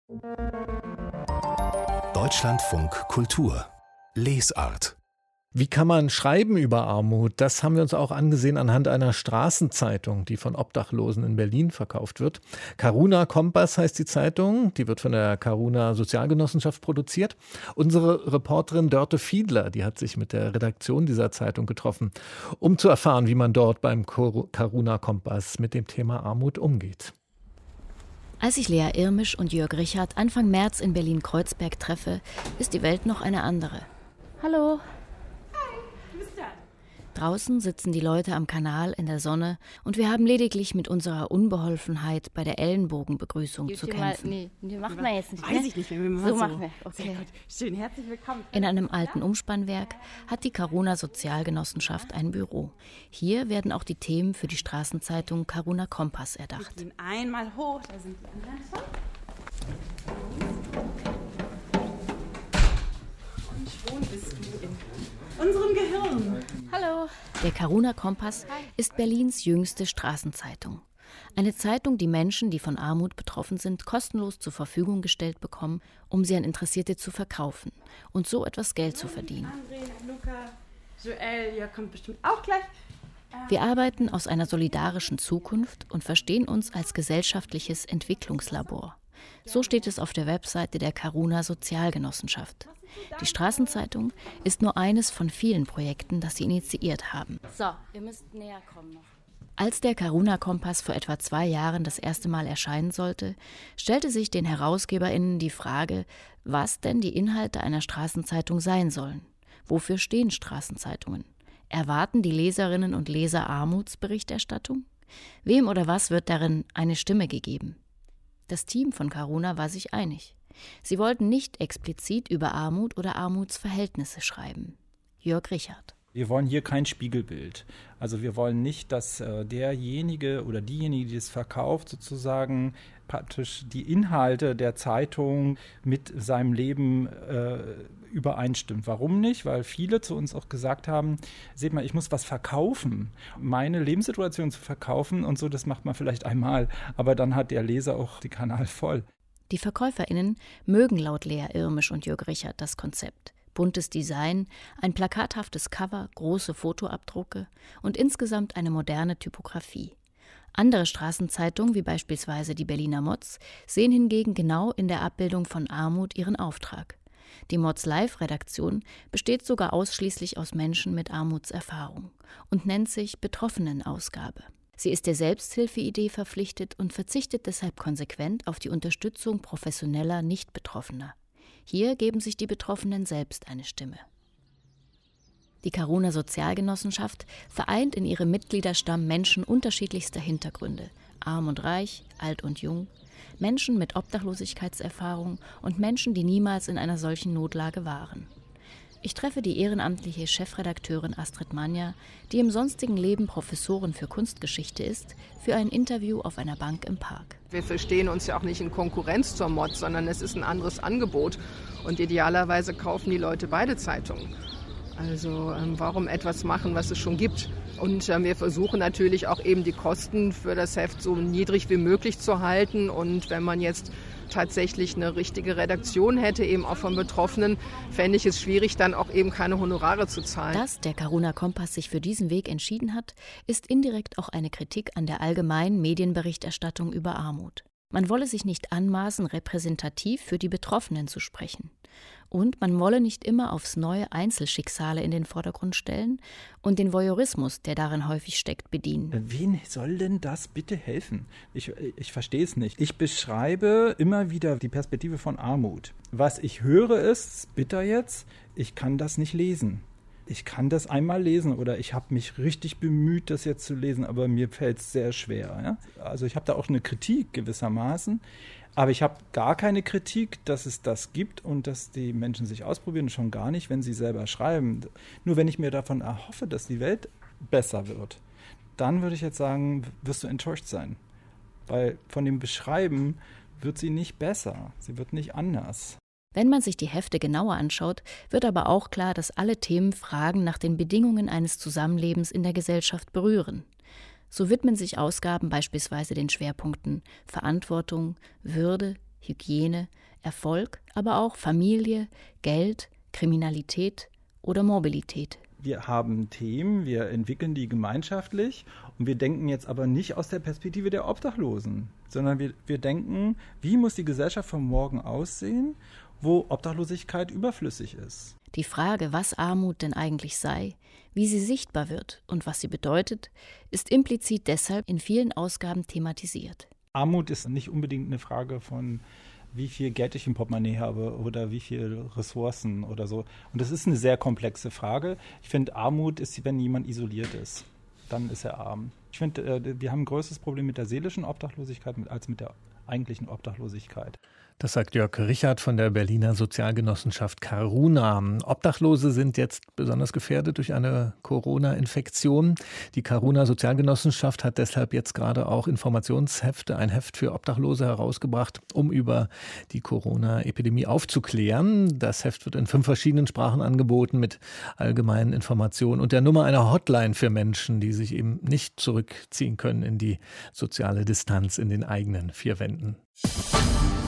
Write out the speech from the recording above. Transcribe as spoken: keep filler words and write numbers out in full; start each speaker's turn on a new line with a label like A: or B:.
A: Deutschlandfunk Kultur Lesart.
B: Wie kann man schreiben über Armut? Das haben wir uns auch angesehen anhand einer Straßenzeitung, die von Obdachlosen in Berlin verkauft wird. Karuna Kompass heißt die Zeitung. Die wird von der Karuna Sozialgenossenschaft produziert. Unsere Reporterin Dörte Fiedler, die hat sich mit der Redaktion dieser Zeitung getroffen, um zu erfahren, wie man dort beim Karuna Kompass mit dem Thema Armut umgeht.
C: Als ich Lea Irmisch und Jörg Richard Anfang März in Berlin-Kreuzberg treffe, ist die Welt noch eine andere. Hallo. Draußen sitzen die Leute am Kanal in der Sonne und wir haben lediglich mit unserer Unbeholfenheit bei der Ellenbogenbegrüßung zu kämpfen.
D: Nee, die machen wir jetzt nicht.
E: Weiß ich nicht mehr, wie man
D: so
E: so
D: machen wir. Okay.
E: Schön, herzlich willkommen.
C: In einem alten Umspannwerk hat die Karuna Sozialgenossenschaft ein Büro. Hier werden auch die Themen für die Straßenzeitung Karuna Kompass erdacht.
E: Wir gehen einmal hoch, da sind die anderen schon. Und schon bist du in unserem Gehirn.
D: Hallo.
C: Der Karuna Kompass ist Berlins jüngste Straßenzeitung. Eine Zeitung, die Menschen, die von Armut betroffen sind, kostenlos zur Verfügung gestellt bekommen, um sie an Interessierte zu verkaufen und so etwas Geld zu verdienen.
E: André, Luca, Joel, ihr kommt bestimmt auch gleich.
C: Wir arbeiten aus einer solidarischen Zukunft und verstehen uns als gesellschaftliches Entwicklungslabor. So steht es auf der Webseite der Karuna Sozialgenossenschaft. Die Straßenzeitung ist nur eines von vielen Projekten, das sie initiiert haben.
D: So, ihr müsst näher kommen noch.
C: Als der Karuna Kompass vor etwa zwei Jahren das erste Mal erscheinen sollte, stellte sich den HerausgeberInnen die Frage, was denn die Inhalte einer Straßenzeitung sein sollen. Wofür stehen Straßenzeitungen? Erwarten die Leserinnen und Leser Armutsberichterstattung? Wem oder was wird darin eine Stimme gegeben? Das Team von Karuna war sich einig. Sie wollten nicht explizit über Armut oder Armutsverhältnisse schreiben. Jörg Richard.
F: Wir wollen hier kein Spiegelbild. Also wir wollen nicht, dass äh, derjenige oder diejenige, die es verkauft, sozusagen praktisch die Inhalte der Zeitung mit seinem Leben äh, übereinstimmt. Warum nicht? Weil viele zu uns auch gesagt haben, seht mal, ich muss was verkaufen. Meine Lebenssituation zu verkaufen und so, das macht man vielleicht einmal. Aber dann hat der Leser auch den Kanal voll.
C: Die VerkäuferInnen mögen laut Lea Irmisch und Jörg Richard das Konzept. Buntes Design, ein plakathaftes Cover, große Fotoabdrucke und insgesamt eine moderne Typografie. Andere Straßenzeitungen, wie beispielsweise die Berliner Moz, sehen hingegen genau in der Abbildung von Armut ihren Auftrag. Die Moz Live-Redaktion besteht sogar ausschließlich aus Menschen mit Armutserfahrung und nennt sich Betroffenenausgabe. Sie ist der Selbsthilfeidee verpflichtet und verzichtet deshalb konsequent auf die Unterstützung professioneller Nicht-Betroffener. Hier geben sich die Betroffenen selbst eine Stimme. Die Karuna Sozialgenossenschaft vereint in ihrem Mitgliederstamm Menschen unterschiedlichster Hintergründe, arm und reich, alt und jung, Menschen mit Obdachlosigkeitserfahrung und Menschen, die niemals in einer solchen Notlage waren. Ich treffe die ehrenamtliche Chefredakteurin Astrid Manja, die im sonstigen Leben Professorin für Kunstgeschichte ist, für ein Interview auf einer Bank im Park.
G: Wir verstehen uns ja auch nicht in Konkurrenz zur Moz, sondern es ist ein anderes Angebot. Und idealerweise kaufen die Leute beide Zeitungen. Also ähm, warum etwas machen, was es schon gibt? Und äh, wir versuchen natürlich auch eben die Kosten für das Heft so niedrig wie möglich zu halten. Und wenn man jetzt tatsächlich eine richtige Redaktion hätte, eben auch von Betroffenen, fände ich es schwierig, dann auch eben keine Honorare zu zahlen.
C: Dass der Karuna Kompass sich für diesen Weg entschieden hat, ist indirekt auch eine Kritik an der allgemeinen Medienberichterstattung über Armut. Man wolle sich nicht anmaßen, repräsentativ für die Betroffenen zu sprechen. Und man wolle nicht immer aufs neue Einzelschicksale in den Vordergrund stellen und den Voyeurismus, der darin häufig steckt, bedienen.
F: Wen soll denn das bitte helfen? Ich, ich verstehe es nicht. Ich beschreibe immer wieder die Perspektive von Armut. Was ich höre ist, bitter jetzt, ich kann das nicht lesen. Ich kann das einmal lesen oder ich habe mich richtig bemüht, das jetzt zu lesen, aber mir fällt es sehr schwer. Ja? Also ich habe da auch eine Kritik gewissermaßen, aber ich habe gar keine Kritik, dass es das gibt und dass die Menschen sich ausprobieren, schon gar nicht, wenn sie selber schreiben. Nur wenn ich mir davon erhoffe, dass die Welt besser wird, dann würde ich jetzt sagen, wirst du enttäuscht sein. Weil von dem Beschreiben wird sie nicht besser, sie wird nicht anders.
C: Wenn man sich die Hefte genauer anschaut, wird aber auch klar, dass alle Themen Fragen nach den Bedingungen eines Zusammenlebens in der Gesellschaft berühren. So widmen sich Ausgaben beispielsweise den Schwerpunkten Verantwortung, Würde, Hygiene, Erfolg, aber auch Familie, Geld, Kriminalität oder Mobilität.
F: Wir haben Themen, wir entwickeln die gemeinschaftlich und wir denken jetzt aber nicht aus der Perspektive der Obdachlosen, sondern wir, wir denken, wie muss die Gesellschaft von morgen aussehen, wo Obdachlosigkeit überflüssig ist.
C: Die Frage, was Armut denn eigentlich sei, wie sie sichtbar wird und was sie bedeutet, ist implizit deshalb in vielen Ausgaben thematisiert.
F: Armut ist nicht unbedingt eine Frage von, wie viel Geld ich im Portemonnaie habe oder wie viele Ressourcen oder so. Und das ist eine sehr komplexe Frage. Ich finde, Armut ist, wenn jemand isoliert ist. Dann ist er arm. Ich finde, wir haben ein größeres Problem mit der seelischen Obdachlosigkeit als mit der eigentlichen Obdachlosigkeit.
B: Das sagt Jörg Richard von der Berliner Sozialgenossenschaft Caruna. Obdachlose sind jetzt besonders gefährdet durch eine Corona-Infektion. Die Caruna Sozialgenossenschaft hat deshalb jetzt gerade auch Informationshefte, ein Heft für Obdachlose herausgebracht, um über die Corona-Epidemie aufzuklären. Das Heft wird in fünf verschiedenen Sprachen angeboten mit allgemeinen Informationen und der Nummer einer Hotline für Menschen, die sich eben nicht zurückziehen können in die soziale Distanz in den eigenen vier Wänden.